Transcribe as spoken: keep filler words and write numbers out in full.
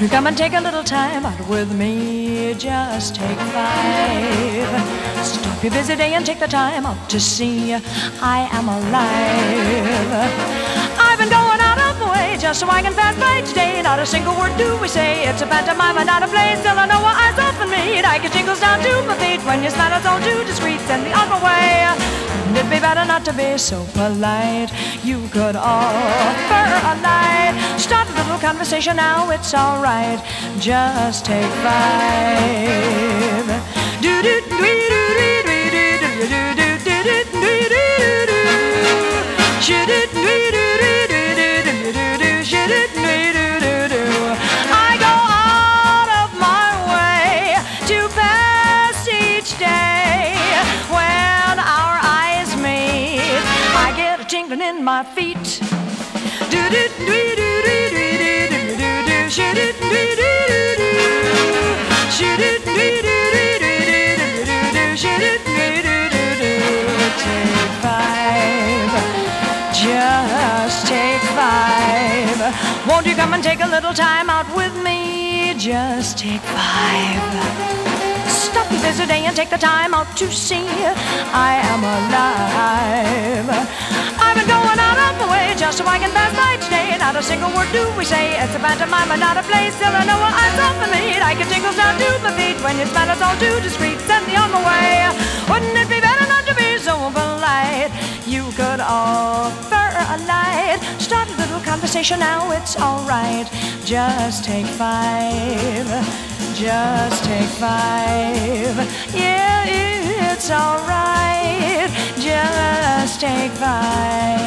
you come and take a little time out with me? Just take five. Stop your busy day and take the time out to see I am alive. I've been going out of the way just so I can pass by today. Not a single word do we say. It's a pantomime and not a play. Still I know our eyes often meet. I get jingles down to my feet when you smile. It's all too discreet. Send me on my way. Wouldn't it be better not to be so polite? You could offer a light. Start a little conversation now. It's all right. Just take five. Do do do do do do do do do do do do do. Should it do do do do do do do? Should it do do do do? I go out of my way to pass each day. When our eyes meet, I get a tingling in my feet. Do do do do do do do do do. Should it do do do do? Should it do do do do do do? Should it do do do do? Take five. Just take five. Won't you come and take a little time out with me? Just take five. Stop your busy day and take the time out to see I am alive. I've been going out of the way just so I can pass by today. Not a single word do we say. It's a pantomime and not a play. Still I know our eyes often meet. I get tingles down to my feet when you smile. It's all too discreet. Send me on my way. Wouldn't it be better not to be so polite? You could offer a light. Start a little conversation now. It's all right. Just take five. Just take five. Yeah, it's all right. Just take five.